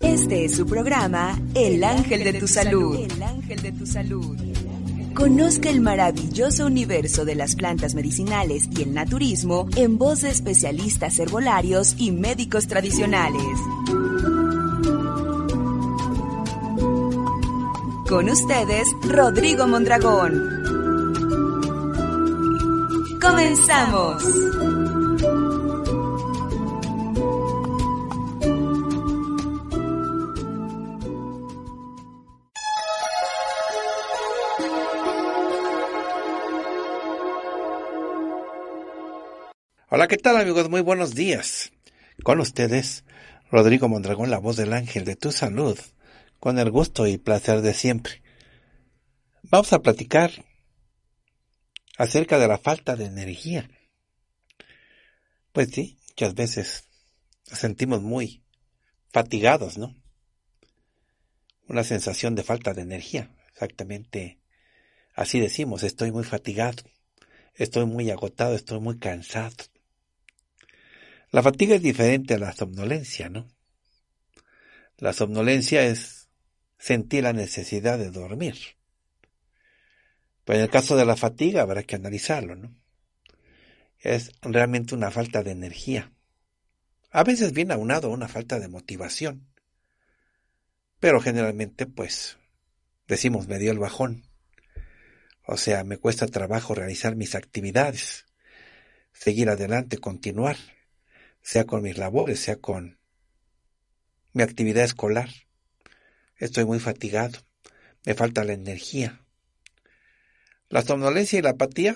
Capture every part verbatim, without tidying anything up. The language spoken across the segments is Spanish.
Este es su programa El Ángel de tu Salud. El Ángel de tu Salud. Conozca el maravilloso universo de las plantas medicinales y el naturismo en voz de especialistas herbolarios y médicos tradicionales. Con ustedes, Rodrigo Mondragón. ¡Comenzamos! Hola, ¿qué tal, amigos? Muy buenos días. Con ustedes, Rodrigo Mondragón, la voz del Ángel de tu Salud, con el gusto y placer de siempre. Vamos a platicar acerca de la falta de energía. Pues sí, muchas veces nos sentimos muy fatigados, ¿no? Una sensación de falta de energía, exactamente así decimos, estoy muy fatigado, estoy muy agotado, estoy muy cansado. La fatiga es diferente a la somnolencia, ¿no? La somnolencia es sentir la necesidad de dormir. Pero en el caso de la fatiga habrá que analizarlo, ¿no? Es realmente una falta de energía. A veces viene aunado a una falta de motivación. Pero generalmente, pues, decimos, me dio el bajón. O sea, me cuesta trabajo realizar mis actividades, seguir adelante, continuar, sea con mis labores, sea con mi actividad escolar. Estoy muy fatigado, me falta la energía. La somnolencia y la apatía,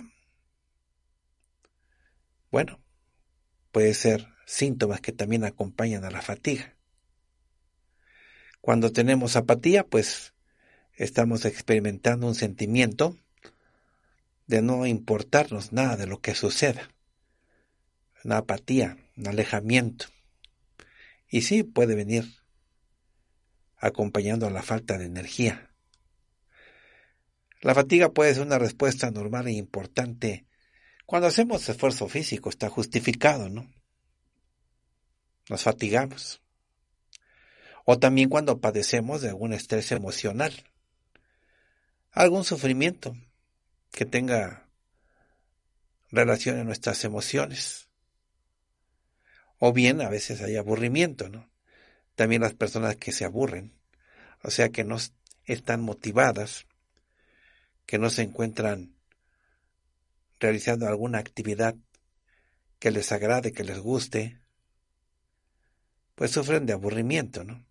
bueno, puede ser síntomas que también acompañan a la fatiga. Cuando tenemos apatía, pues estamos experimentando un sentimiento de no importarnos nada de lo que suceda. Una apatía, un alejamiento. Y sí, puede venir acompañando a la falta de energía. La fatiga puede ser una respuesta normal e importante. Cuando hacemos esfuerzo físico está justificado, ¿no? Nos fatigamos. O también cuando padecemos de algún estrés emocional, algún sufrimiento que tenga relación en nuestras emociones. O bien a veces hay aburrimiento, ¿no? También las personas que se aburren, o sea que no están motivadas, que no se encuentran realizando alguna actividad que les agrade, que les guste, pues sufren de aburrimiento, ¿no?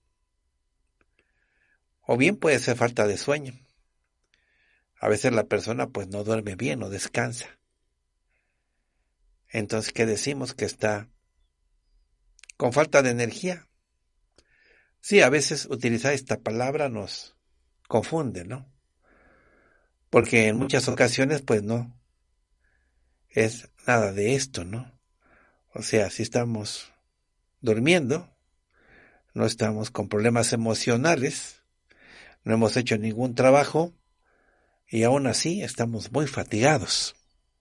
O bien puede ser falta de sueño. A veces la persona pues no duerme bien, no descansa. Entonces, ¿qué decimos? Que está con falta de energía. Sí, a veces utilizar esta palabra nos confunde, ¿no? Porque en muchas ocasiones pues no es nada de esto, ¿no? O sea, si estamos durmiendo, no estamos con problemas emocionales, no hemos hecho ningún trabajo y aún así estamos muy fatigados.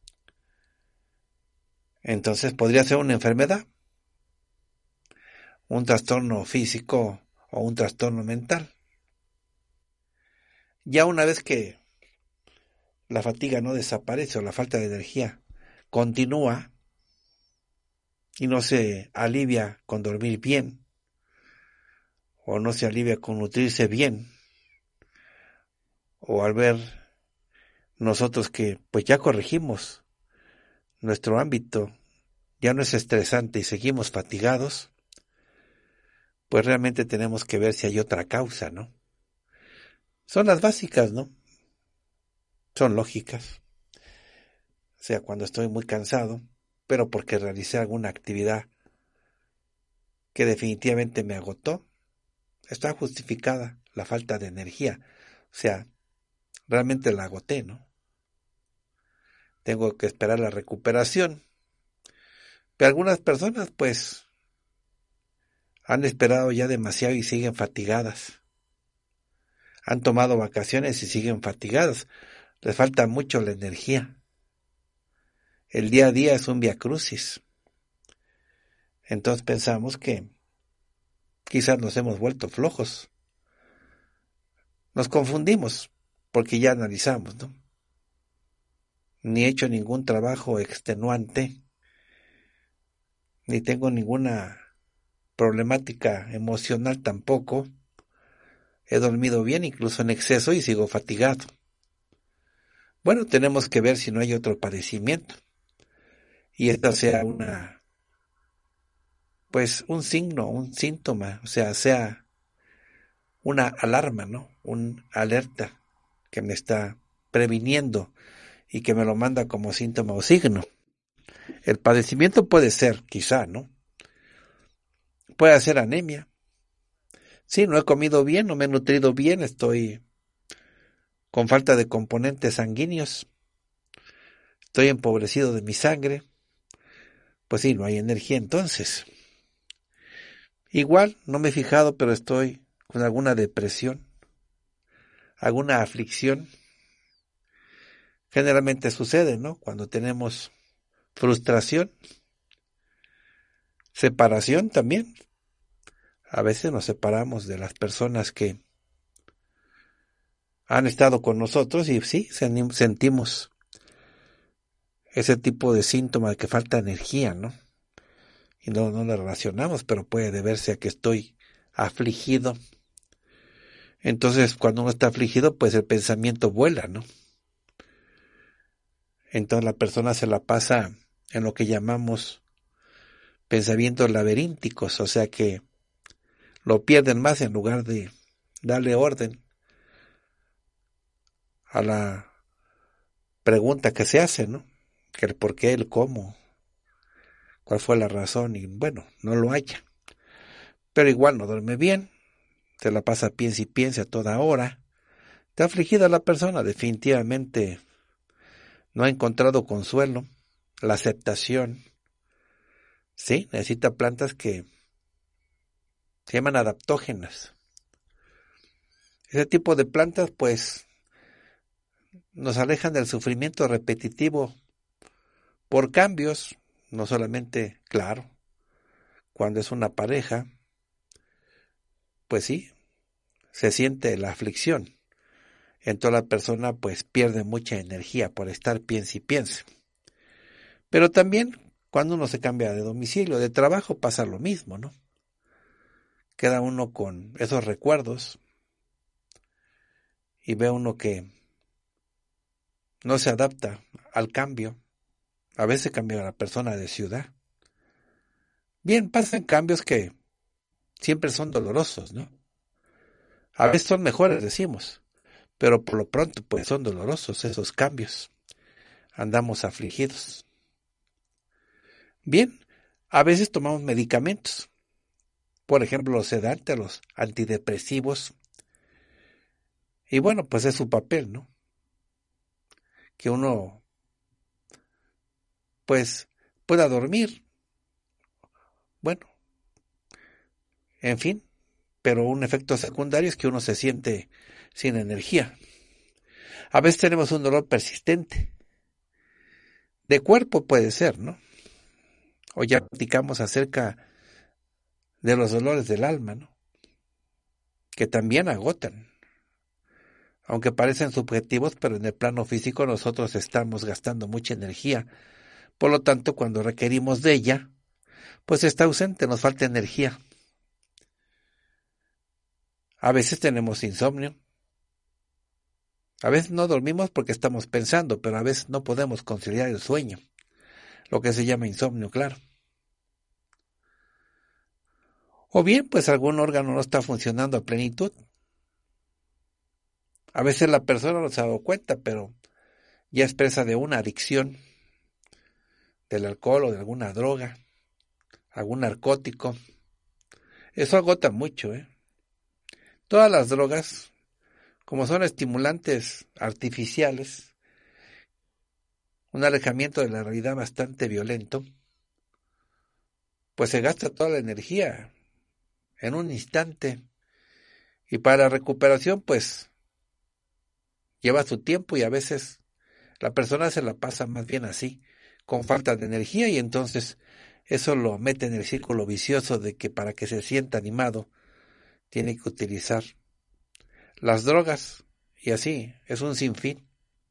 Entonces podría ser una enfermedad, un trastorno físico o un trastorno mental. Ya una vez que la fatiga no desaparece o la falta de energía continúa y no se alivia con dormir bien o no se alivia con nutrirse bien o al ver nosotros que pues ya corregimos nuestro ámbito, ya no es estresante y seguimos fatigados, pues realmente tenemos que ver si hay otra causa, ¿no? Son las básicas, ¿no? Son lógicas. O sea, cuando estoy muy cansado, pero porque realicé alguna actividad que definitivamente me agotó, está justificada la falta de energía. O sea, realmente la agoté, ¿no? Tengo que esperar la recuperación. Pero algunas personas, pues, han esperado ya demasiado y siguen fatigadas. Han tomado vacaciones y siguen fatigadas. Les falta mucho la energía. El día a día es un viacrucis. Entonces pensamos que, quizás nos hemos vuelto flojos. Nos confundimos porque ya analizamos, ¿no? Ni he hecho ningún trabajo extenuante, ni tengo ninguna problemática emocional tampoco. He dormido bien, incluso en exceso, y sigo fatigado. Bueno, tenemos que ver si no hay otro padecimiento. Y esta sea una, pues un signo, un síntoma, o sea, sea una alarma, ¿no? Un alerta que me está previniendo y que me lo manda como síntoma o signo. El padecimiento puede ser, quizá, ¿no? Puede ser anemia. Sí, no he comido bien, no me he nutrido bien, estoy con falta de componentes sanguíneos, estoy empobrecido de mi sangre. Pues sí, no hay energía entonces. Igual, no me he fijado, pero estoy con alguna depresión, alguna aflicción. Generalmente sucede, ¿no? Cuando tenemos frustración, separación también. A veces nos separamos de las personas que han estado con nosotros y sí, sentimos ese tipo de síntoma de que falta energía, ¿no? Y no, no lo relacionamos, pero puede deberse a que estoy afligido. Entonces, cuando uno está afligido, pues el pensamiento vuela, ¿no? Entonces la persona se la pasa en lo que llamamos pensamientos laberínticos, o sea que lo pierden más en lugar de darle orden a la pregunta que se hace, ¿no? Que el por qué, el cómo, cuál fue la razón, y bueno, no lo haya. Pero igual no duerme bien, se la pasa piensa y piensa a toda hora. Está afligida la persona, definitivamente no ha encontrado consuelo, la aceptación. Sí, necesita plantas que se llaman adaptógenas. Ese tipo de plantas, pues, nos alejan del sufrimiento repetitivo por cambios, no solamente, claro, cuando es una pareja, pues sí, se siente la aflicción. Entonces la persona pues pierde mucha energía por estar piense y piense. Pero también cuando uno se cambia de domicilio, de trabajo, pasa lo mismo, ¿no? Queda uno con esos recuerdos y ve uno que no se adapta al cambio. A veces cambia la persona de ciudad. Bien, pasan cambios que siempre son dolorosos, ¿no? A veces son mejores, decimos, pero por lo pronto pues son dolorosos esos cambios. Andamos afligidos. Bien, a veces tomamos medicamentos, por ejemplo los sedantes, los antidepresivos, y bueno, pues es su papel, ¿no? Que uno pues pueda dormir, bueno, en fin, pero un efecto secundario es que uno se siente sin energía. A veces tenemos un dolor persistente, de cuerpo puede ser, ¿no? O ya platicamos acerca de los dolores del alma, ¿no? Que también agotan. Aunque parecen subjetivos, pero en el plano físico nosotros estamos gastando mucha energía. Por lo tanto, cuando requerimos de ella, pues está ausente, nos falta energía. A veces tenemos insomnio. A veces no dormimos porque estamos pensando, pero a veces no podemos conciliar el sueño. Lo que se llama insomnio, claro. O bien, pues algún órgano no está funcionando a plenitud. A veces la persona no se ha dado cuenta, pero ya es presa de una adicción, del alcohol o de alguna droga, algún narcótico. Eso agota mucho, ¿eh? Todas las drogas, como son estimulantes artificiales, un alejamiento de la realidad bastante violento, pues se gasta toda la energía en un instante. Y para la recuperación, pues, lleva su tiempo y a veces la persona se la pasa más bien así, con falta de energía, y entonces eso lo mete en el círculo vicioso de que para que se sienta animado, tiene que utilizar las drogas, y así, es un sinfín.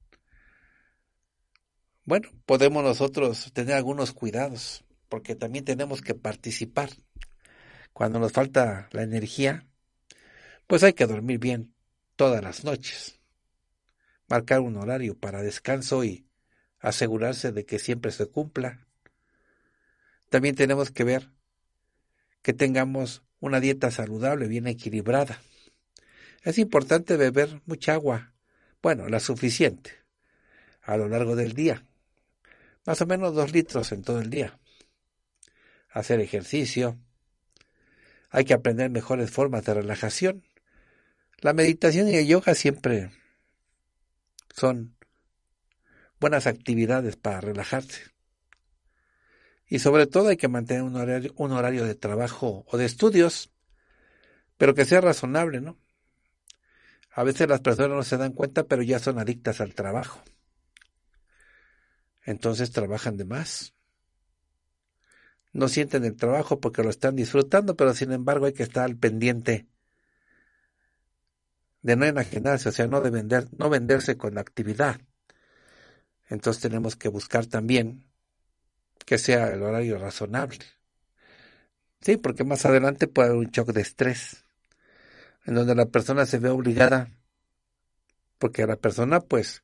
Bueno, podemos nosotros tener algunos cuidados, porque también tenemos que participar. Cuando nos falta la energía, pues hay que dormir bien todas las noches, marcar un horario para descanso y asegurarse de que siempre se cumpla. También tenemos que ver que tengamos una dieta saludable, bien equilibrada. Es importante beber mucha agua, bueno, la suficiente, a lo largo del día, más o menos dos litros en todo el día. Hacer ejercicio, hay que aprender mejores formas de relajación. La meditación y el yoga siempre son buenas actividades para relajarse. Y sobre todo hay que mantener un horario, un horario de trabajo o de estudios, pero que sea razonable, ¿no? A veces las personas no se dan cuenta, pero ya son adictas al trabajo. Entonces trabajan de más. No sienten el trabajo porque lo están disfrutando, pero sin embargo hay que estar al pendiente de no enajenarse, o sea, no de vender, no venderse con la actividad. Entonces tenemos que buscar también que sea el horario razonable. Sí, porque más adelante puede haber un shock de estrés, en donde la persona se ve obligada, porque la persona pues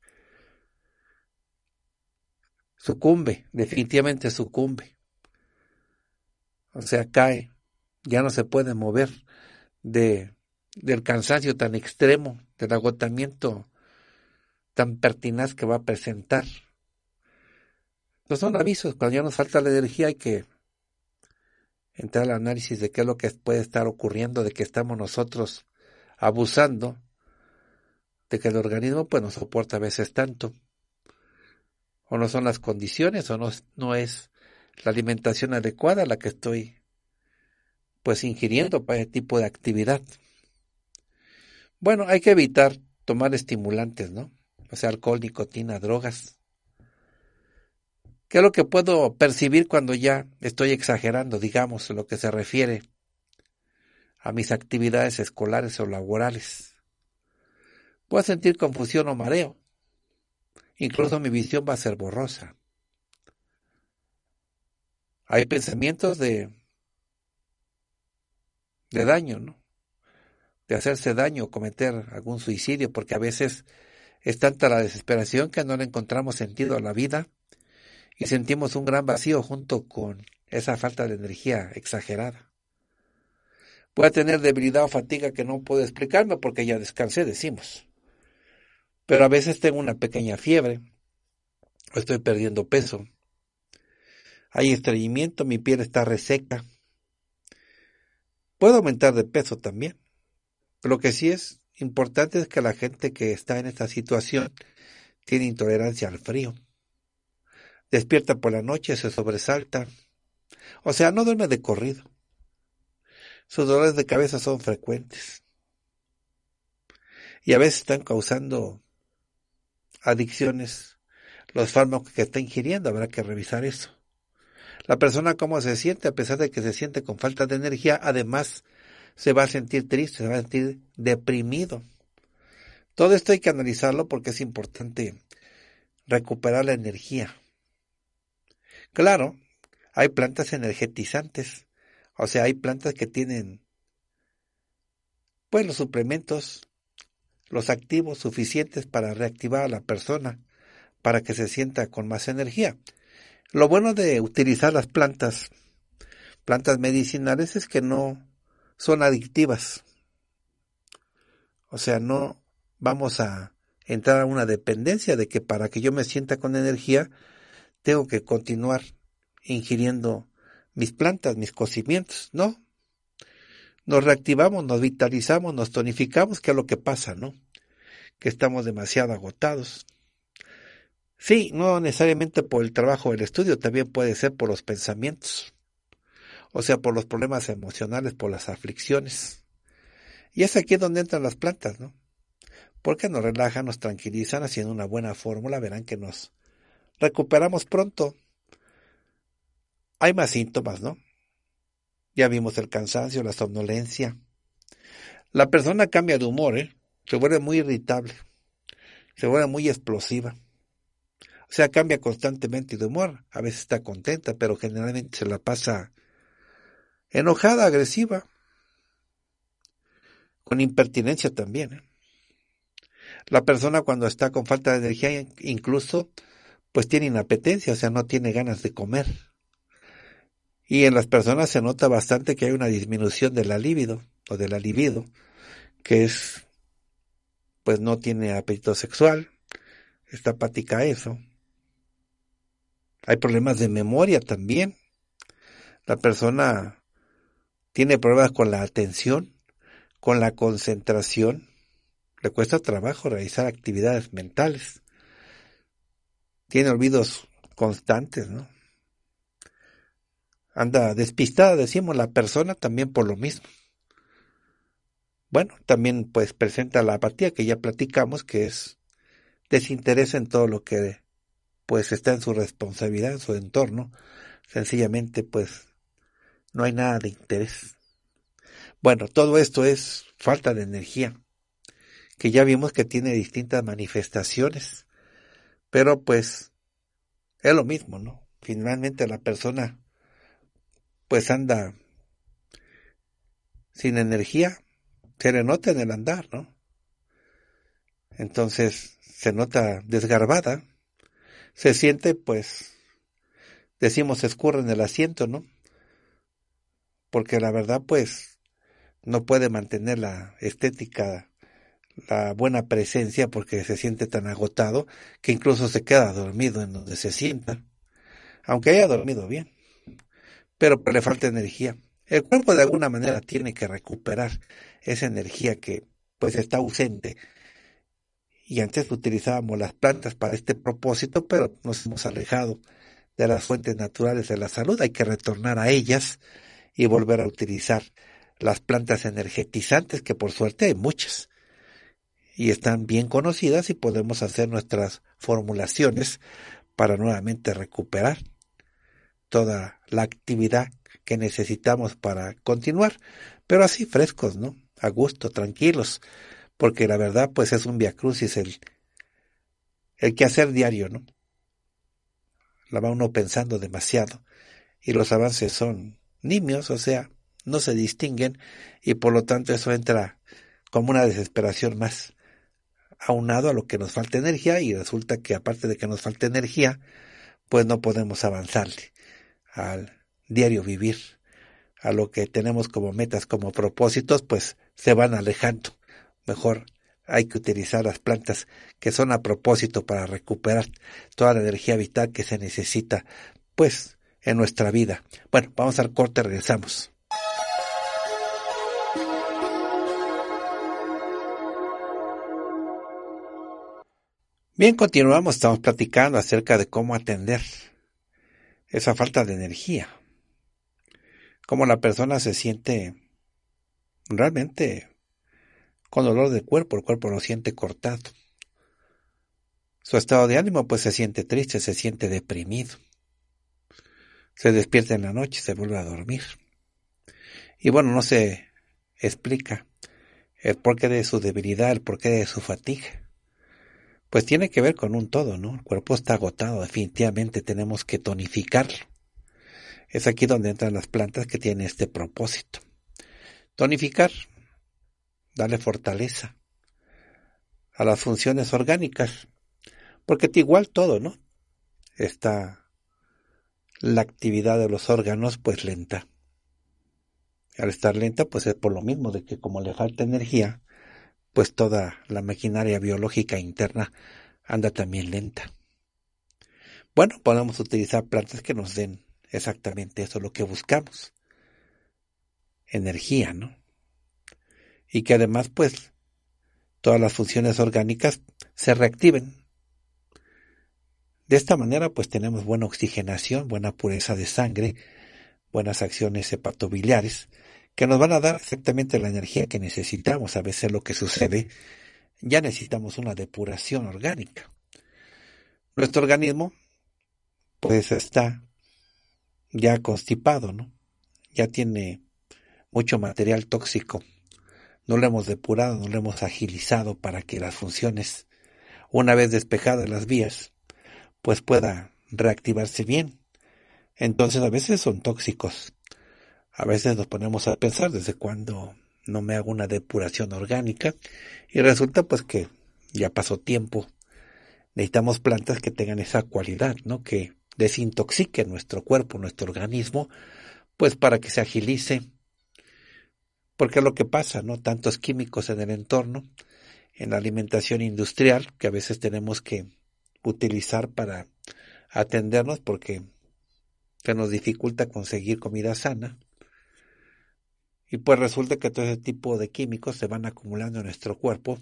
sucumbe, definitivamente sucumbe. O sea, cae, ya no se puede mover de, del cansancio tan extremo, del agotamiento tan pertinaz que va a presentar. Entonces son avisos, cuando ya nos falta la energía hay que entrar al análisis de qué es lo que puede estar ocurriendo, de que estamos nosotros abusando, de que el organismo pues no soporta a veces tanto, o no son las condiciones, o no, no es la alimentación adecuada la que estoy pues ingiriendo para ese tipo de actividad. Bueno, hay que evitar tomar estimulantes, ¿no? O sea, alcohol, nicotina, drogas. ¿Qué es lo que puedo percibir cuando ya estoy exagerando, digamos, en lo que se refiere a mis actividades escolares o laborales? Puedo sentir confusión o mareo. Incluso mi visión va a ser borrosa. Hay pensamientos de, de daño, ¿no? De hacerse daño o cometer algún suicidio, porque a veces es tanta la desesperación que no le encontramos sentido a la vida y sentimos un gran vacío junto con esa falta de energía exagerada. Puede tener debilidad o fatiga que no puedo explicarme porque ya descansé, decimos. Pero a veces tengo una pequeña fiebre o estoy perdiendo peso. Hay estreñimiento, mi piel está reseca. Puedo aumentar de peso también. Lo que sí es importante es que la gente que está en esta situación tiene intolerancia al frío. Despierta por la noche, se sobresalta. O sea, no duerme de corrido. Sus dolores de cabeza son frecuentes. Y a veces están causando adicciones los fármacos que está ingiriendo. Habrá que revisar eso. La persona cómo se siente, a pesar de que se siente con falta de energía, además se va a sentir triste, se va a sentir deprimido. Todo esto hay que analizarlo porque es importante recuperar la energía. Claro, hay plantas energetizantes, o sea, hay plantas que tienen pues los suplementos, los activos suficientes para reactivar a la persona, para que se sienta con más energía. Lo bueno de utilizar las plantas, plantas medicinales, es que no son adictivas. O sea, no vamos a entrar a una dependencia de que para que yo me sienta con energía, tengo que continuar ingiriendo mis plantas, mis cocimientos. No, nos reactivamos, nos vitalizamos, nos tonificamos, que es lo que pasa, ¿no? Que estamos demasiado agotados. Sí, no necesariamente por el trabajo o el estudio, también puede ser por los pensamientos, o sea, por los problemas emocionales, por las aflicciones. Y es aquí donde entran las plantas, ¿no? Porque nos relajan, nos tranquilizan, haciendo una buena fórmula, verán que nos recuperamos pronto. Hay más síntomas, ¿no? Ya vimos el cansancio, la somnolencia, La persona cambia de humor, ¿eh? Se vuelve muy irritable, se vuelve muy explosiva. O sea, cambia constantemente de humor. A veces está contenta, pero generalmente se la pasa enojada, agresiva, con impertinencia también, ¿eh? La persona cuando está con falta de energía incluso pues tiene inapetencia, o sea, no tiene ganas de comer. Y en las personas se nota bastante que hay una disminución de la libido o de la libido, que es, pues no tiene apetito sexual, está apática a eso. Hay problemas de memoria también. La persona tiene problemas con la atención, con la concentración. Le cuesta trabajo realizar actividades mentales. Tiene olvidos constantes, ¿no? Anda despistada, decimos, la persona también por lo mismo. Bueno, también pues presenta la apatía que ya platicamos, que es desinterés en todo lo que pues está en su responsabilidad, en su entorno. Sencillamente pues no hay nada de interés. Bueno, todo esto es falta de energía, que ya vimos que tiene distintas manifestaciones, pero pues es lo mismo, ¿no? Finalmente la persona pues anda sin energía, se le nota en el andar, ¿no? Entonces se nota desgarbada, se siente pues, decimos, escurre en el asiento, ¿no? Porque la verdad pues no puede mantener la estética, la buena presencia, porque se siente tan agotado que incluso se queda dormido en donde se sienta, aunque haya dormido bien, pero pues le falta energía. El cuerpo de alguna manera tiene que recuperar esa energía que pues está ausente. Y antes utilizábamos las plantas para este propósito, pero nos hemos alejado de las fuentes naturales de la salud. Hay que retornar a ellas y volver a utilizar las plantas energetizantes, que por suerte hay muchas y están bien conocidas, y podemos hacer nuestras formulaciones para nuevamente recuperar toda la actividad que necesitamos para continuar, pero así frescos, ¿no? A gusto, tranquilos, porque la verdad pues es un viacrucis el, el quehacer diario, ¿no? La va uno pensando demasiado y los avances son nimios, o sea, no se distinguen, y por lo tanto eso entra como una desesperación más, aunado a lo que nos falta energía, y resulta que aparte de que nos falta energía, pues no podemos avanzarle al diario vivir, a lo que tenemos como metas, como propósitos, pues se van alejando. Mejor hay que utilizar las plantas que son a propósito para recuperar toda la energía vital que se necesita, pues, en nuestra vida. Bueno, vamos al corte, regresamos. Bien, continuamos, estamos platicando acerca de cómo atender esa falta de energía, cómo la persona se siente realmente con dolor de cuerpo, el cuerpo lo siente cortado. Su estado de ánimo pues se siente triste, se siente deprimido. Se despierta en la noche, se vuelve a dormir. Y bueno, no se explica el porqué de su debilidad, el porqué de su fatiga. Pues tiene que ver con un todo, ¿no? El cuerpo está agotado, definitivamente tenemos que tonificarlo. Es aquí donde entran las plantas que tienen este propósito. Tonificar, darle fortaleza a las funciones orgánicas, porque igual todo, ¿no? Está la actividad de los órganos pues lenta. Al estar lenta pues es por lo mismo de que como le falta energía, pues toda la maquinaria biológica interna anda también lenta. Bueno, podemos utilizar plantas que nos den exactamente eso, lo que buscamos. Energía, ¿no? Y que además pues todas las funciones orgánicas se reactiven. De esta manera pues tenemos buena oxigenación, buena pureza de sangre, buenas acciones hepatobiliares, que nos van a dar exactamente la energía que necesitamos. A veces lo que sucede, ya necesitamos una depuración orgánica. Nuestro organismo pues está ya constipado, ¿no? Ya tiene mucho material tóxico no lo hemos depurado, no lo hemos agilizado para que las funciones, una vez despejadas las vías, pues pueda reactivarse bien. Entonces a veces son tóxicos. A veces nos ponemos a pensar desde cuándo no me hago una depuración orgánica y resulta pues que ya pasó tiempo. Necesitamos plantas que tengan esa cualidad, ¿no? Que desintoxiquen nuestro cuerpo, nuestro organismo, pues para que se agilice. Porque es lo que pasa, ¿no? Tantos químicos en el entorno, en la alimentación industrial, que a veces tenemos que utilizar para atendernos porque se nos dificulta conseguir comida sana. Y pues resulta que todo ese tipo de químicos se van acumulando en nuestro cuerpo,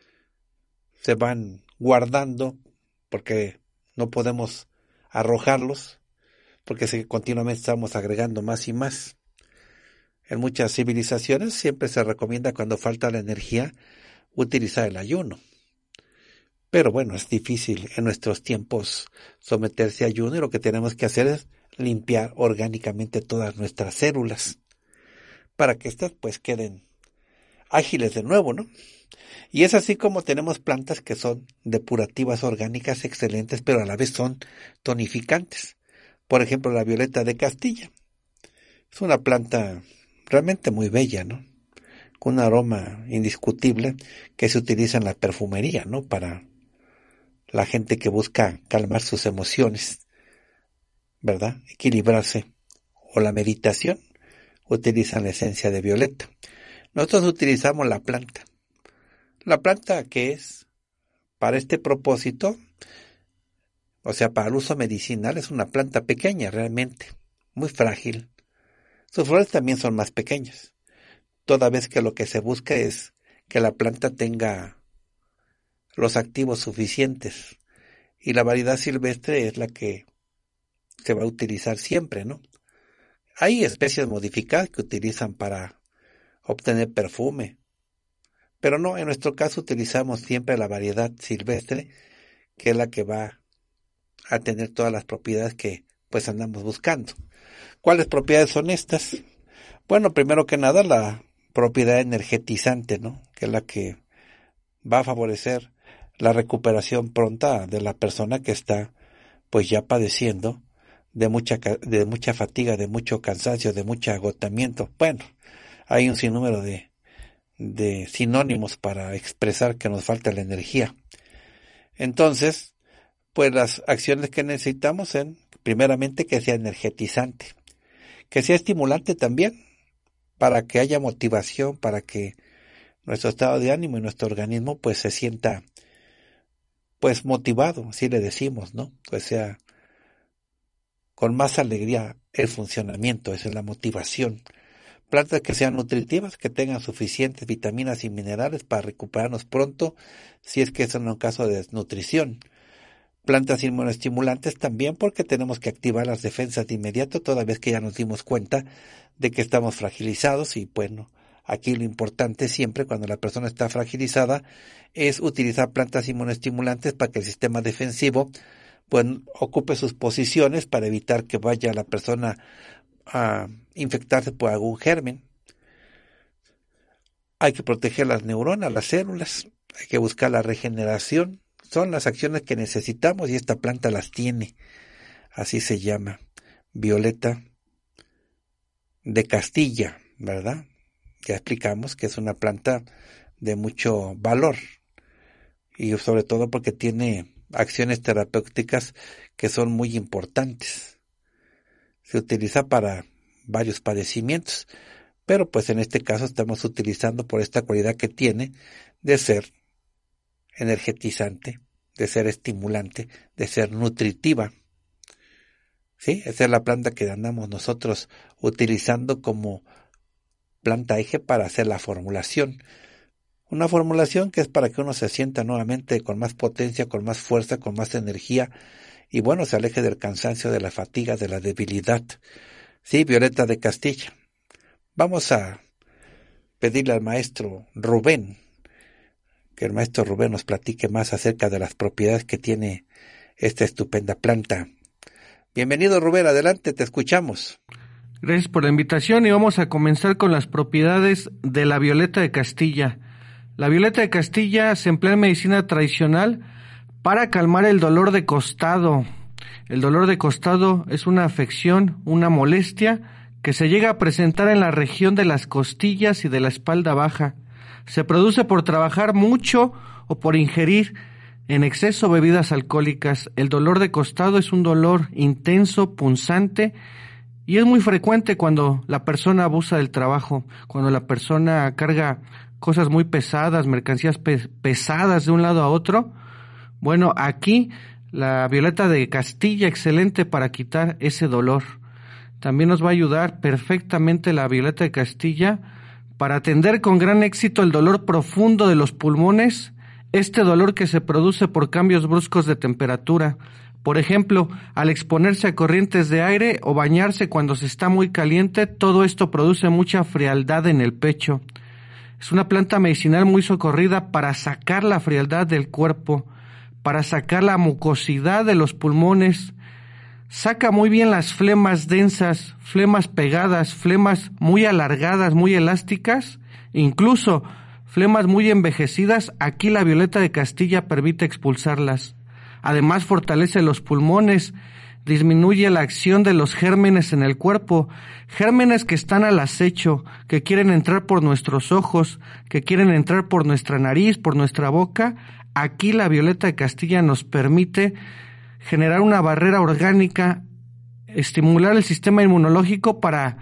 se van guardando porque no podemos arrojarlos, porque continuamente estamos agregando más y más. En muchas civilizaciones siempre se recomienda cuando falta la energía utilizar el ayuno. Pero bueno, es difícil en nuestros tiempos someterse a ayuno y lo que tenemos que hacer es limpiar orgánicamente todas nuestras células para que éstas pues queden ágiles de nuevo, ¿no? Y es así como tenemos plantas que son depurativas orgánicas excelentes, pero a la vez son tonificantes. Por ejemplo, la violeta de Castilla. Es una planta realmente muy bella, ¿no? Con un aroma indiscutible que se utiliza en la perfumería, ¿no? Para la gente que busca calmar sus emociones, ¿verdad? Equilibrarse. O la meditación, utilizan la esencia de violeta. Nosotros utilizamos la planta. La planta que es para este propósito, o sea, para el uso medicinal, es una planta pequeña realmente, muy frágil. Sus flores también son más pequeñas, toda vez que lo que se busca es que la planta tenga los activos suficientes. Y la variedad silvestre es la que se va a utilizar siempre, ¿no? Hay especies modificadas que utilizan para obtener perfume, pero no, en nuestro caso utilizamos siempre la variedad silvestre, que es la que va a tener todas las propiedades que pues andamos buscando. ¿Cuáles propiedades son estas? Bueno, primero que nada la propiedad energetizante, ¿no? Que es la que va a favorecer la recuperación pronta de la persona que está pues ya padeciendo de mucha de mucha fatiga, de mucho cansancio, de mucho agotamiento. Bueno, hay un sinnúmero de de sinónimos para expresar que nos falta la energía. Entonces, pues las acciones que necesitamos son, primeramente, que sea energetizante, que sea estimulante también, para que haya motivación, para que nuestro estado de ánimo y nuestro organismo pues se sienta pues motivado, así le decimos, ¿no? Pues sea con más alegría el funcionamiento, esa es la motivación. Plantas que sean nutritivas, que tengan suficientes vitaminas y minerales para recuperarnos pronto, si es que es en un caso de desnutrición. Plantas inmunoestimulantes también, porque tenemos que activar las defensas de inmediato, toda vez que ya nos dimos cuenta de que estamos fragilizados. Y bueno, aquí lo importante siempre cuando la persona está fragilizada es utilizar plantas inmunoestimulantes para que el sistema defensivo pues ocupe sus posiciones para evitar que vaya la persona a infectarse por algún germen. Hay que proteger las neuronas, las células, hay que buscar la regeneración. Son las acciones que necesitamos y esta planta las tiene. Así se llama, violeta de Castilla, ¿verdad? Ya explicamos que es una planta de mucho valor y sobre todo porque tiene acciones terapéuticas que son muy importantes. Se utiliza para varios padecimientos, pero pues en este caso estamos utilizando por esta cualidad que tiene de ser energetizante, de ser estimulante, de ser nutritiva. ¿Sí? Esa es la planta que andamos nosotros utilizando como planta eje para hacer la formulación. Una formulación que es para que uno se sienta nuevamente con más potencia, con más fuerza, con más energía y bueno, se aleje del cansancio, de la fatiga, de la debilidad. Sí, violeta de Castilla. Vamos a pedirle al maestro Rubén, que el maestro Rubén nos platique más acerca de las propiedades que tiene esta estupenda planta. Bienvenido, Rubén, adelante, te escuchamos. Gracias por la invitación y vamos a comenzar con las propiedades de la violeta de Castilla. La violeta de Castilla se emplea en medicina tradicional para calmar el dolor de costado. El dolor de costado es una afección, una molestia que se llega a presentar en la región de las costillas y de la espalda baja. Se produce por trabajar mucho o por ingerir en exceso bebidas alcohólicas. El dolor de costado es un dolor intenso, punzante, y es muy frecuente cuando la persona abusa del trabajo, cuando la persona carga cosas muy pesadas, mercancías pe- pesadas de un lado a otro. Bueno, aquí la violeta de Castilla, excelente para quitar ese dolor. También nos va a ayudar perfectamente la violeta de Castilla para atender con gran éxito el dolor profundo de los pulmones, este dolor que se produce por cambios bruscos de temperatura. Por ejemplo, al exponerse a corrientes de aire o bañarse cuando se está muy caliente, todo esto produce mucha frialdad en el pecho. Es una planta medicinal muy socorrida para sacar la frialdad del cuerpo, para sacar la mucosidad de los pulmones. Saca muy bien las flemas densas, flemas pegadas, flemas muy alargadas, muy elásticas, incluso flemas muy envejecidas. Aquí la violeta de Castilla permite expulsarlas. Además fortalece los pulmones, disminuye la acción de los gérmenes en el cuerpo, gérmenes que están al acecho, que quieren entrar por nuestros ojos, que quieren entrar por nuestra nariz, por nuestra boca. Aquí la violeta de Castilla nos permite generar una barrera orgánica, estimular el sistema inmunológico para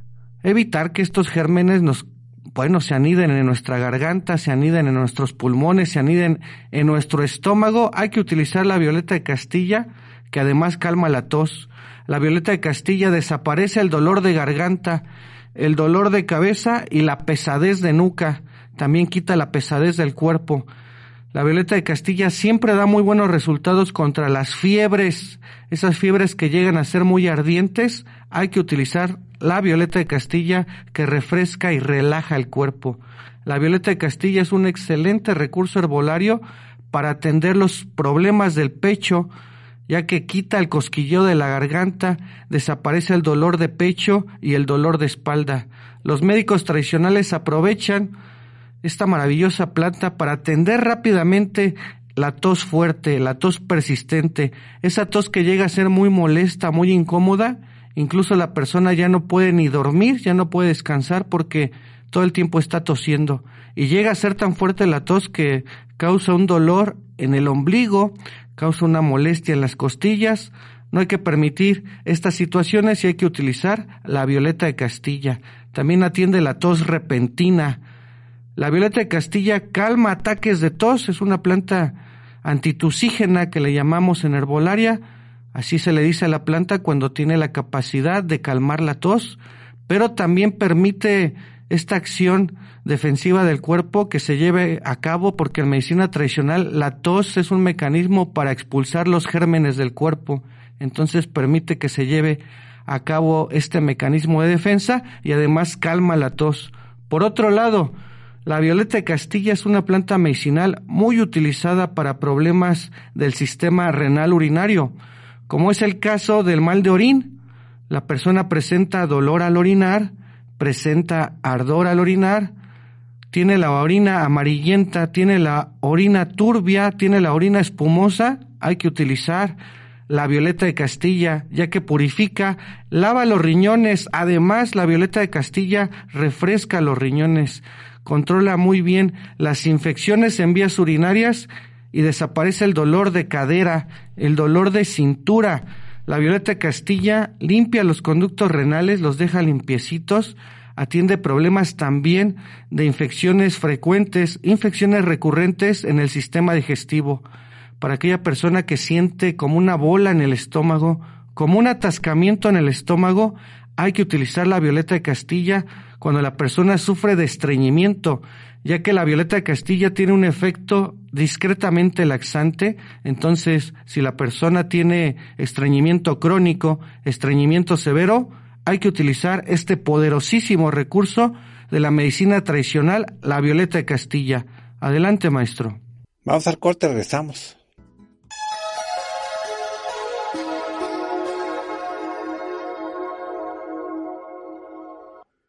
evitar que estos gérmenes nos, bueno, se aniden en nuestra garganta, se aniden en nuestros pulmones, se aniden en nuestro estómago. Hay que utilizar la violeta de Castilla, que además calma la tos. La violeta de Castilla desaparece el dolor de garganta, el dolor de cabeza y la pesadez de nuca. También quita la pesadez del cuerpo. La violeta de Castilla siempre da muy buenos resultados contra las fiebres, esas fiebres que llegan a ser muy ardientes. Hay que utilizar la violeta de Castilla, que refresca y relaja el cuerpo. La violeta de Castilla es un excelente recurso herbolario para atender los problemas del pecho, ya que quita el cosquilleo de la garganta, desaparece el dolor de pecho y el dolor de espalda. Los médicos tradicionales aprovechan esta maravillosa planta para atender rápidamente la tos fuerte, la tos persistente, esa tos que llega a ser muy molesta, muy incómoda. Incluso la persona ya no puede ni dormir, ya no puede descansar porque todo el tiempo está tosiendo. Y llega a ser tan fuerte la tos que causa un dolor en el ombligo, causa una molestia en las costillas. No hay que permitir estas situaciones y hay que utilizar la violeta de Castilla. También atiende la tos repentina. La violeta de Castilla calma ataques de tos, es una planta antitusígena que le llamamos en herbolaria. Así se le dice a la planta cuando tiene la capacidad de calmar la tos, pero también permite esta acción defensiva del cuerpo que se lleve a cabo, porque en medicina tradicional la tos es un mecanismo para expulsar los gérmenes del cuerpo. Entonces permite que se lleve a cabo este mecanismo de defensa y además calma la tos. Por otro lado, la violeta de Castilla es una planta medicinal muy utilizada para problemas del sistema renal urinario, como es el caso del mal de orín. La persona presenta dolor al orinar, presenta ardor al orinar, tiene la orina amarillenta, tiene la orina turbia, tiene la orina espumosa. Hay que utilizar la violeta de Castilla, ya que purifica, lava los riñones. Además, la violeta de Castilla refresca los riñones, controla muy bien las infecciones en vías urinarias y desaparece el dolor de cadera, el dolor de cintura. La violeta de Castilla limpia los conductos renales, los deja limpiecitos, atiende problemas también de infecciones frecuentes, infecciones recurrentes en el sistema digestivo. Para aquella persona que siente como una bola en el estómago, como un atascamiento en el estómago, hay que utilizar la violeta de Castilla cuando la persona sufre de estreñimiento, ya que la violeta de Castilla tiene un efecto discretamente laxante. Entonces, si la persona tiene estreñimiento crónico, estreñimiento severo, hay que utilizar este poderosísimo recurso de la medicina tradicional, la violeta de Castilla. Adelante, maestro. Vamos al corte, regresamos.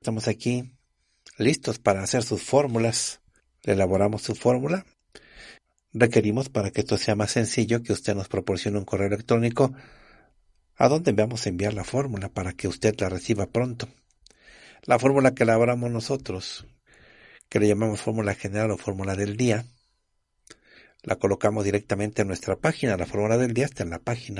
estamos aquí listos para hacer sus fórmulas. Le elaboramos su fórmula. Requerimos, para que esto sea más sencillo, que usted nos proporcione un correo electrónico a donde vamos a enviar la fórmula para que usted la reciba pronto. La fórmula que elaboramos nosotros, que le llamamos fórmula general o fórmula del día, la colocamos directamente en nuestra página. La fórmula del día está en la página.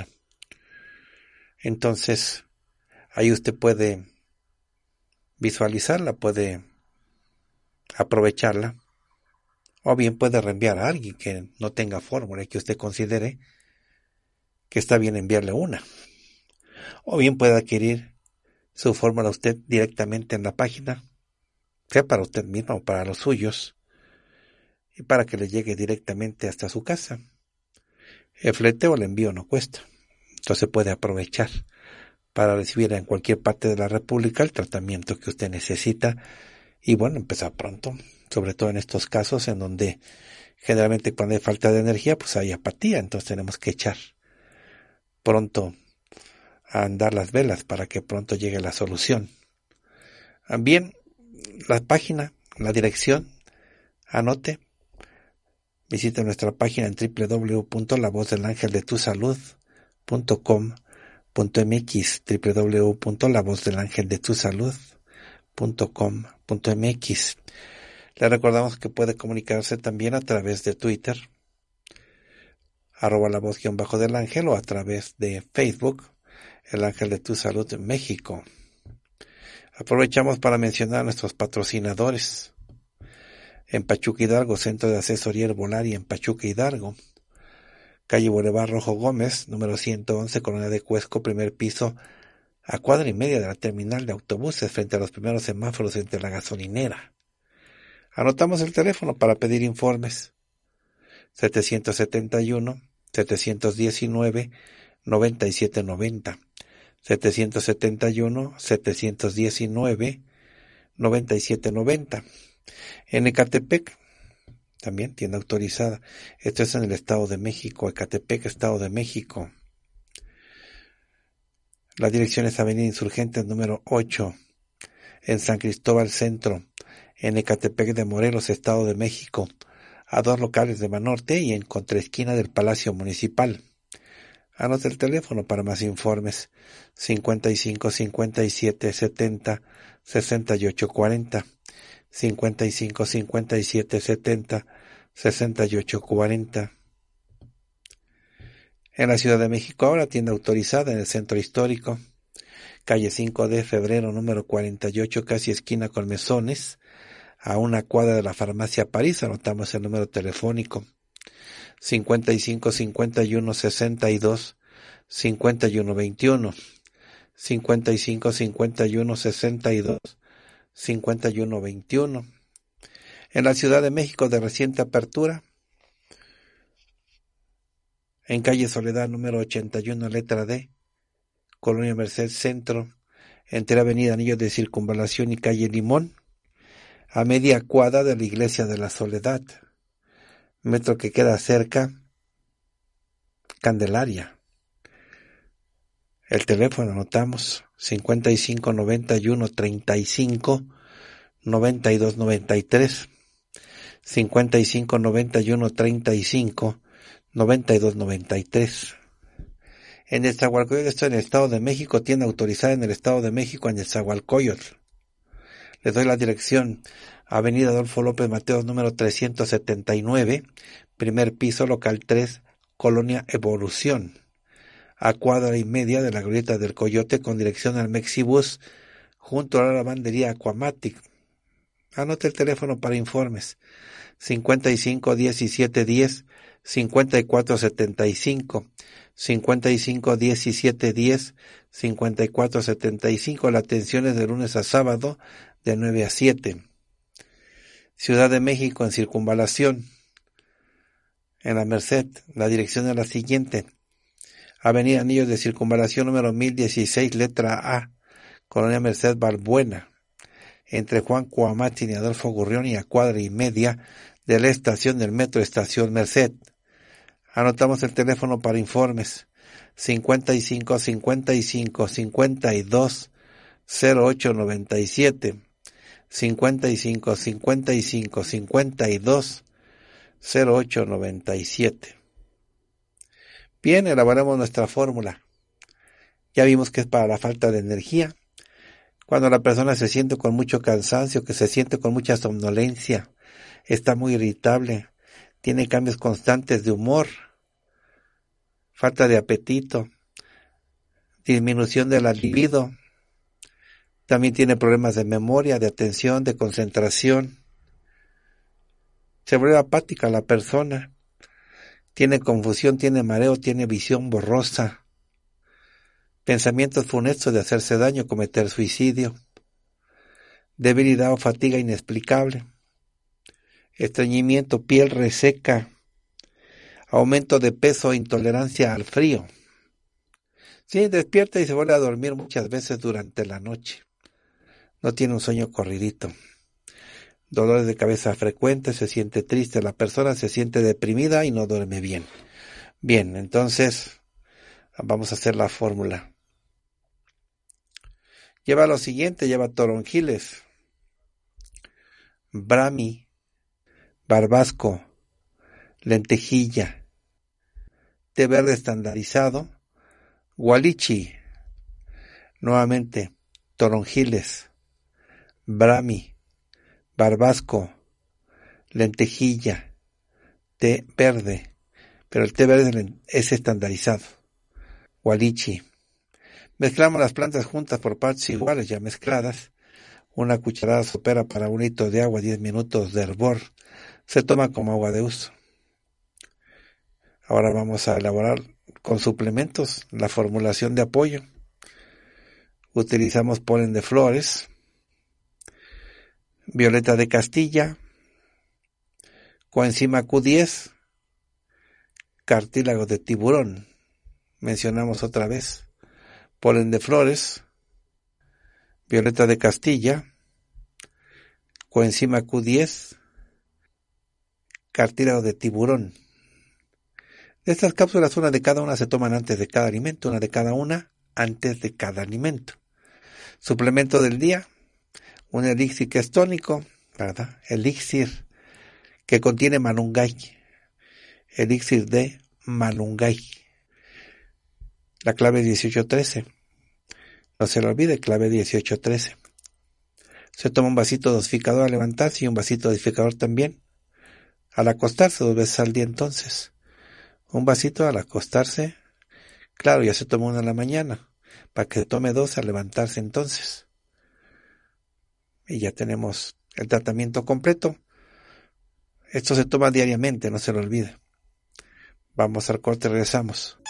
Entonces, ahí usted puede visualizarla, puede aprovecharla, o bien puede reenviar a alguien que no tenga fórmula y que usted considere que está bien enviarle una. O bien puede adquirir su fórmula usted directamente en la página, sea para usted mismo o para los suyos, y para que le llegue directamente hasta su casa. El flete o el envío no cuesta, entonces puede aprovechar para recibir en cualquier parte de la República el tratamiento que usted necesita y bueno, empezar pronto, sobre todo en estos casos en donde generalmente cuando hay falta de energía pues hay apatía, entonces tenemos que echar pronto a andar las velas para que pronto llegue la solución. Bien, la página, la dirección, anote, visite nuestra página en doble u doble u doble u punto la voz del ángel de tu salud punto com punto m x, doble u doble u doble u punto la voz del ángel de tu salud punto com punto m x. Le recordamos que puede comunicarse también a través de Twitter, arroba la voz guión bajo del ángel, o a través de Facebook, el Ángel de tu Salud en México. Aprovechamos para mencionar a nuestros patrocinadores. En Pachuca Hidalgo, Centro de Asesoría Herbolaria en Pachuca Hidalgo, calle Boulevard Rojo Gómez, número ciento once, Colonia de Cuesco, primer piso, a cuadra y media de la terminal de autobuses, frente a los primeros semáforos entre la gasolinera. Anotamos el teléfono para pedir informes: setecientos setenta y uno, setecientos diecinueve, noventa y siete noventa, setecientos setenta y uno, setecientos diecinueve, noventa y siete noventa. En Ecatepec, también tienda autorizada. Esto es en el Estado de México, Ecatepec, Estado de México. La dirección es Avenida Insurgentes número ocho, en San Cristóbal Centro, en Ecatepec de Morelos, Estado de México, a dos locales de Banorte y en contraesquina del Palacio Municipal. Anote el teléfono para más informes: cincuenta y cinco, cincuenta y siete, setenta, sesenta y ocho cuarenta, cincuenta y cinco, cincuenta y siete, setenta, sesenta y ocho cuarenta. En la Ciudad de México ahora, tienda autorizada en el Centro Histórico, calle cinco de febrero número cuarenta y ocho, casi esquina con Mesones, a una cuadra de la Farmacia París. Anotamos el número telefónico: cincuenta y cinco, cincuenta y uno, sesenta y dos, cincuenta y uno veintiuno, cincuenta y cinco, cincuenta y uno, sesenta y dos, cincuenta y uno veintiuno. En la Ciudad de México, de reciente apertura, en calle Soledad número ochenta y uno, letra D, Colonia Merced Centro, entre Avenida Anillo de Circunvalación y calle Limón, a media cuadra de la Iglesia de la Soledad, metro que queda cerca, Candelaria. El teléfono anotamos: cincuenta y cinco, noventa y uno, treinta y cinco, noventa y dos noventa y tres, cincuenta y cinco, noventa y uno, treinta y cinco, noventa y dos noventa y tres. En Nezahualcóyotl, esto en el Estado de México, tienda autorizada en el Estado de México, en Nezahualcóyotl. Les doy la dirección: Avenida Adolfo López Mateos número trescientos setenta y nueve, primer piso, local tres, Colonia Evolución, a cuadra y media de la glorieta del Coyote, con dirección al Mexibus, junto a la lavandería Aquamatic. Anote el teléfono para informes: cincuenta y cinco, diecisiete diez, cincuenta y cuatro setenta y cinco, cincuenta y cinco, diecisiete diez, cincuenta y cuatro setenta y cinco. La atención es de lunes a sábado, de nueve a siete. Ciudad de México, en Circunvalación, en la Merced, la dirección es la siguiente: Avenida Anillos de Circunvalación número mil dieciséis, letra A, Colonia Merced Balbuena, entre Juan Cuamatzin y Adolfo Gurrión, y a cuadra y media de la estación del Metro Estación Merced. Anotamos el teléfono para informes: cincuenta y cinco, cincuenta y cinco, cincuenta y dos, cero ocho noventa y siete, cincuenta y cinco, cincuenta y cinco, cincuenta y dos, cero ocho noventa y siete. Bien, elaboramos nuestra fórmula. Ya vimos que es para la falta de energía. Cuando la persona se siente con mucho cansancio, que se siente con mucha somnolencia, está muy irritable, tiene cambios constantes de humor, falta de apetito, disminución de la libido, también tiene problemas de memoria, de atención, de concentración, se vuelve apática la persona, tiene confusión, tiene mareo, tiene visión borrosa, pensamientos funestos de hacerse daño, cometer suicidio, debilidad o fatiga inexplicable, estreñimiento, piel reseca, aumento de peso, intolerancia al frío. Sí, despierta y se vuelve a dormir muchas veces durante la noche. No tiene un sueño corridito. Dolores de cabeza frecuentes, se siente triste, la persona se siente deprimida y no duerme bien. Bien, entonces vamos a hacer la fórmula. Lleva lo siguiente, lleva toronjiles, brahmi, barbasco, lentejilla, té verde estandarizado, gualichi, nuevamente toronjiles, brahmi, barbasco, lentejilla, té verde, pero el té verde es estandarizado, gualichi. Mezclamos las plantas juntas por partes iguales ya mezcladas, una cucharada sopera para un litro de agua, diez minutos de hervor, se toma como agua de uso. Ahora vamos a elaborar con suplementos la formulación de apoyo. Utilizamos polen de flores, violeta de Castilla, coenzima Q diez, cartílago de tiburón, mencionamos otra vez, polen de flores, violeta de Castilla, coenzima Q diez, cartílago de tiburón. De estas cápsulas, una de cada una se toman antes de cada alimento, una de cada una antes de cada alimento. Suplemento del día, un elixir que es tónico, ¿verdad? Elixir que contiene malungay, elixir de malungay. La clave dieciocho trece. No se lo olvide, clave dieciocho trece. Se toma un vasito dosificador al levantarse y un vasito dosificador también al acostarse, dos veces al día entonces. Un vasito al acostarse, claro, ya se toma uno en la mañana, para que se tome dos al levantarse entonces. Y ya tenemos el tratamiento completo. Esto se toma diariamente, no se lo olvide. Vamos al corte, regresamos.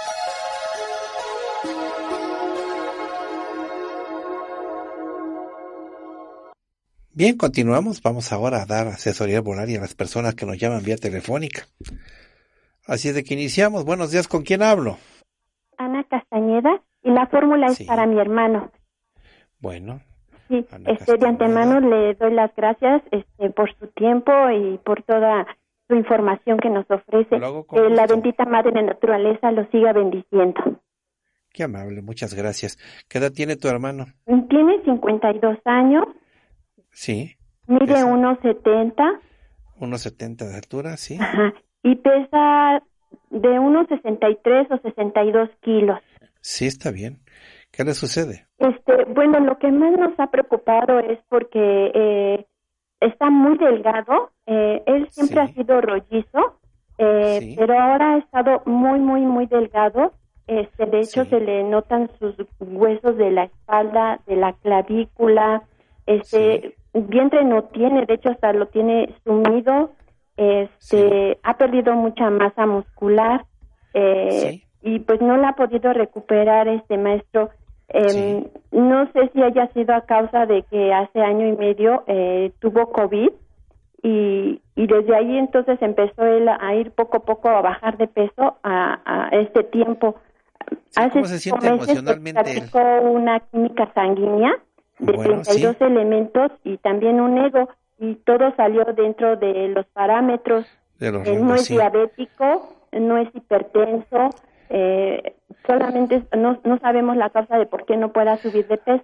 Bien, continuamos. Vamos ahora a dar asesoría herbolaria a las personas que nos llaman vía telefónica. Así es de que iniciamos. Buenos días, ¿con quién hablo? Ana Castañeda, y la fórmula es sí. para mi hermano. Bueno. Sí, este, de antemano le doy las gracias este, por su tiempo y por toda su información que nos ofrece. Que la bendita Madre de Naturaleza lo siga bendiciendo. Qué amable, muchas gracias. ¿Qué edad tiene tu hermano? Tiene cincuenta y dos años. Sí. Mide uno setenta. uno setenta de altura, sí. Ajá. Y pesa de unos sesenta y tres o sesenta y dos kilos. Sí, está bien. ¿Qué le sucede? Este, bueno, lo que más nos ha preocupado es porque eh, está muy delgado. Eh, él siempre sí. ha sido rollizo, eh, sí. pero ahora ha estado muy, muy, muy delgado. Este, de hecho, sí. se le notan sus huesos de la espalda, de la clavícula. Este, sí. vientre no tiene, de hecho, hasta lo tiene sumido. Este, sí. ha perdido mucha masa muscular eh, sí. y pues no la ha podido recuperar, este maestro. Eh, sí. No sé si haya sido a causa de que hace año y medio eh, tuvo COVID y, y desde ahí entonces empezó él a ir poco a poco a bajar de peso a, a este tiempo. Sí, hace ¿Cómo se siente emocionalmente él? Una química sanguínea de bueno, treinta y dos sí. elementos y también un ego. Y todo salió dentro de los parámetros. De los eh, rangos, no es sí. diabético, no es hipertenso, eh, solamente no, no sabemos la causa de por qué no pueda subir de peso.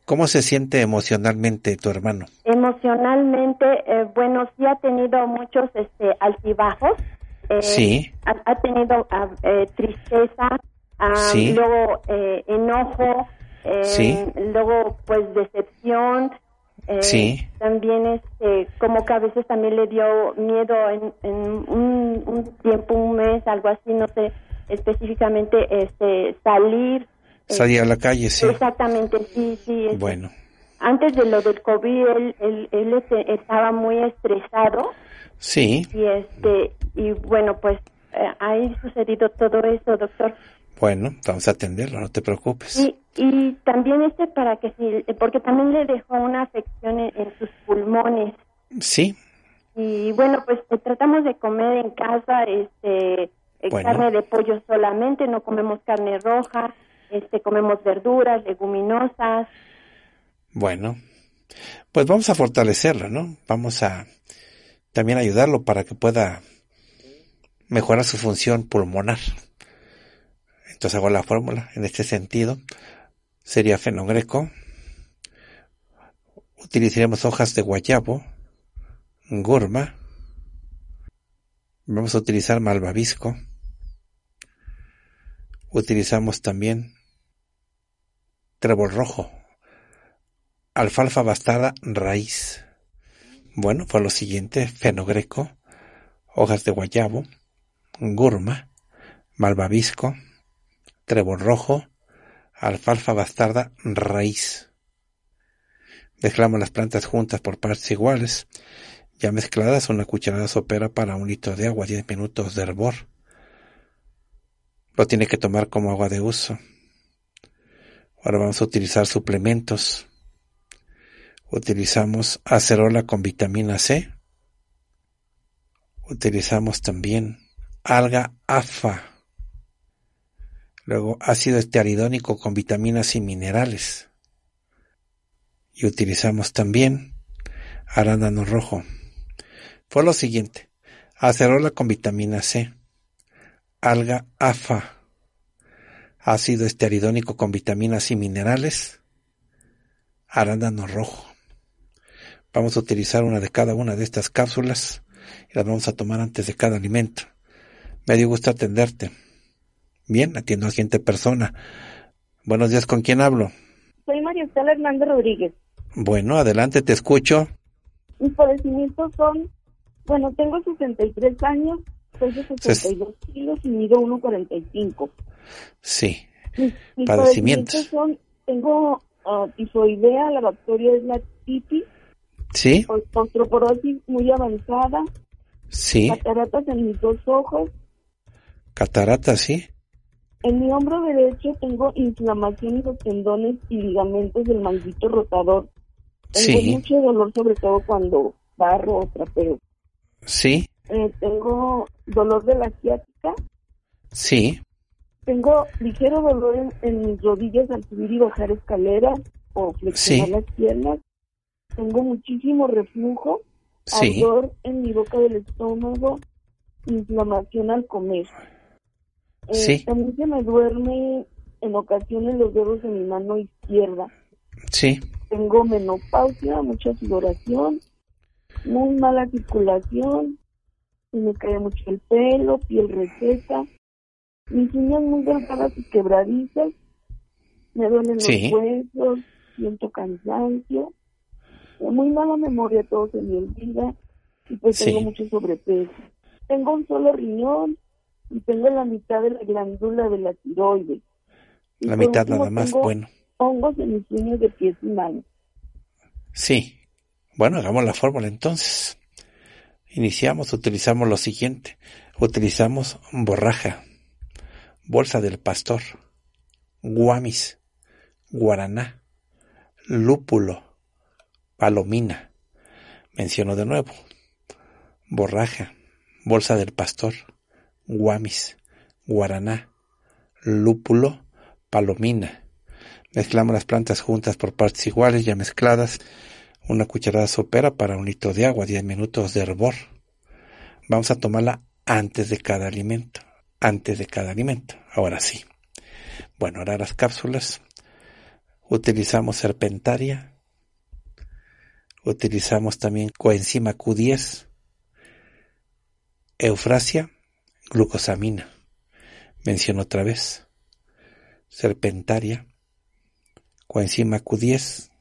¿Cómo se siente emocionalmente tu hermano? Emocionalmente, eh, bueno, sí ha tenido muchos este, altibajos. Eh, sí. Ha, ha tenido uh, eh, tristeza, um, sí. luego eh, enojo, eh, sí. luego pues decepción. Eh, sí. También este, como que a veces también le dio miedo en, en un, un tiempo, un mes, algo así, no sé específicamente, este, salir. Salir eh, a la calle, sí. Exactamente, sí, sí. Este, bueno. Antes de lo del COVID, él, él, él este, estaba muy estresado. Sí. Y este, y bueno, pues eh, ha sucedido todo eso, doctor. Bueno, vamos a atenderlo, no te preocupes. Y, y también este para que si, porque también le dejó una afección en, en sus pulmones. Sí. Y bueno, pues eh, tratamos de comer en casa, este, eh, bueno. carne de pollo solamente, no comemos carne roja, este, comemos verduras, leguminosas. Bueno, pues vamos a fortalecerlo, ¿no? Vamos a también ayudarlo para que pueda mejorar su función pulmonar. Entonces hago la fórmula en este sentido. Sería fenogreco. Utilizaremos hojas de guayabo, gurma. Vamos a utilizar malvavisco. Utilizamos también trébol rojo, alfalfa bastarda raíz. Bueno, fue lo siguiente: fenogreco, hojas de guayabo, gurma, malvavisco, trébol rojo, alfalfa bastarda raíz. Mezclamos las plantas juntas por partes iguales. Ya mezcladas, una cucharada sopera para un litro de agua, diez minutos de hervor. Lo tiene que tomar como agua de uso. Ahora vamos a utilizar suplementos. Utilizamos acerola con vitamina C. Utilizamos también alga afa. Luego ácido estearidónico con vitaminas y minerales. Y utilizamos también arándano rojo. Fue lo siguiente: acerola con vitamina C, alga afa, ácido estearidónico con vitaminas y minerales, arándano rojo. Vamos a utilizar una de cada una de estas cápsulas y las vamos a tomar antes de cada alimento. Me dio gusto atenderte. Bien, atiendo a la siguiente persona. Buenos días, ¿con quién hablo? Soy María Estela Hernández Rodríguez. Bueno, adelante, te escucho. Mis padecimientos son, bueno, tengo sesenta y tres años, soy de sesenta y dos Ses... kilos y mido uno cuarenta y cinco. Sí, mis, mis padecimientos. padecimientos son, tengo uh, tifoidea, la bacteria es la titis. Sí. Osteoporosis muy avanzada. Sí. Cataratas en mis dos ojos. Cataratas, sí. En mi hombro derecho tengo inflamación en los tendones y ligamentos del manguito rotador. Tengo sí. mucho dolor, sobre todo cuando barro o trapeo. Sí. Eh, tengo dolor de la ciática. Sí. Tengo ligero dolor en, en mis rodillas al subir y bajar escaleras o flexionar sí. las piernas. Tengo muchísimo reflujo, sí. ardor en mi boca del estómago, inflamación al comer. Eh, sí. También se me duerme en ocasiones los dedos de mi mano izquierda. Sí. Tengo menopausia, mucha sudoración, muy mala circulación, se me cae mucho el pelo, piel reseca, mis uñas muy delgadas y quebradizas, me duelen sí. los huesos, siento cansancio, muy mala memoria, todo se me olvida y pues sí. tengo mucho sobrepeso. Tengo un solo riñón y tengo la mitad de la glándula de la tiroides. Y la mitad último, nada más, tengo bueno. hongos en mis uñas de pies y manos. Sí. Bueno, hagamos la fórmula entonces. Iniciamos, utilizamos lo siguiente. Utilizamos borraja, bolsa del pastor, guamis, guaraná, lúpulo, palomina. Menciono de nuevo: borraja, bolsa del pastor, guamis, guaraná, lúpulo, palomina. Mezclamos las plantas juntas por partes iguales, ya mezcladas. Una cucharada sopera para un litro de agua, diez minutos de hervor. Vamos a tomarla antes de cada alimento. Antes de cada alimento. Ahora sí. Bueno, ahora las cápsulas. utilizamos serpentaria, utilizamos también coenzima Q diez, eufrasia, glucosamina. Menciono otra vez, serpentaria, coenzima Q diez,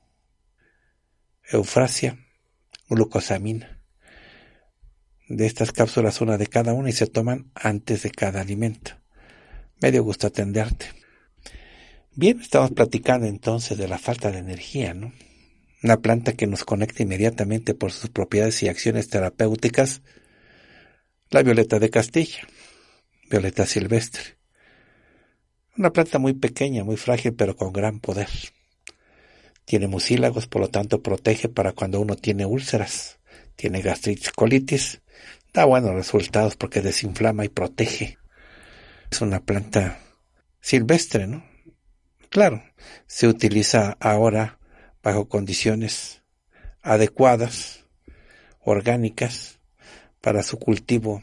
eufrasia, glucosamina. De estas cápsulas, una de cada una, y se toman antes de cada alimento. Me dio gusto atenderte. Bien, estamos platicando entonces de la falta de energía, ¿no? Una planta que nos conecta inmediatamente por sus propiedades y acciones terapéuticas, la violeta de Castilla, violeta silvestre. Una planta muy pequeña, muy frágil, pero con gran poder. Tiene mucílagos, por lo tanto protege para cuando uno tiene úlceras, tiene gastritis, colitis. Da buenos resultados porque desinflama y protege. Es una planta silvestre, ¿no? Claro, se utiliza ahora bajo condiciones adecuadas, orgánicas, para su cultivo,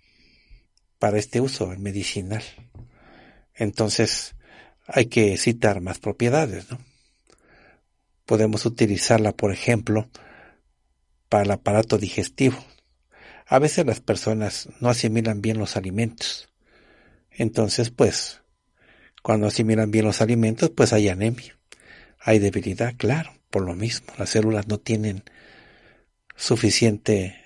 para este uso medicinal. Entonces, hay que citar más propiedades, ¿no? Podemos utilizarla, por ejemplo, para el aparato digestivo. A veces las personas no asimilan bien los alimentos. Entonces, pues, cuando asimilan bien los alimentos, pues hay anemia, hay debilidad, claro, por lo mismo. Las células no tienen suficiente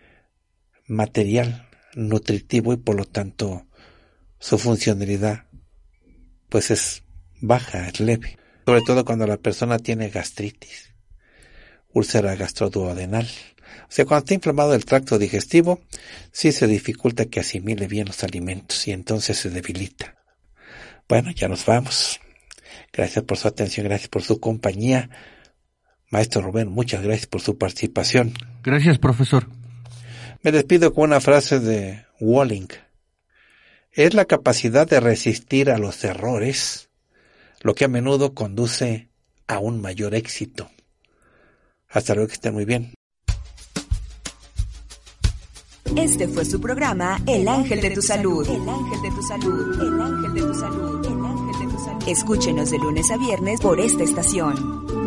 material nutritivo y por lo tanto su funcionalidad pues es baja, es leve. Sobre todo cuando la persona tiene gastritis, úlcera gastroduodenal. O sea, cuando está inflamado el tracto digestivo, sí se dificulta que asimile bien los alimentos y entonces se debilita. Bueno, ya nos vamos. Gracias por su atención, gracias por su compañía. Maestro Rubén, muchas gracias por su participación. Gracias, profesor. Me despido con una frase de Walling. Es la capacidad de resistir a los errores lo que a menudo conduce a un mayor éxito. Hasta luego, que estén muy bien. Este fue su programa El Ángel de tu Salud. El Ángel de tu Salud. El Ángel de tu Salud. El Ángel de tu Salud. Escúchenos de lunes a viernes por esta estación.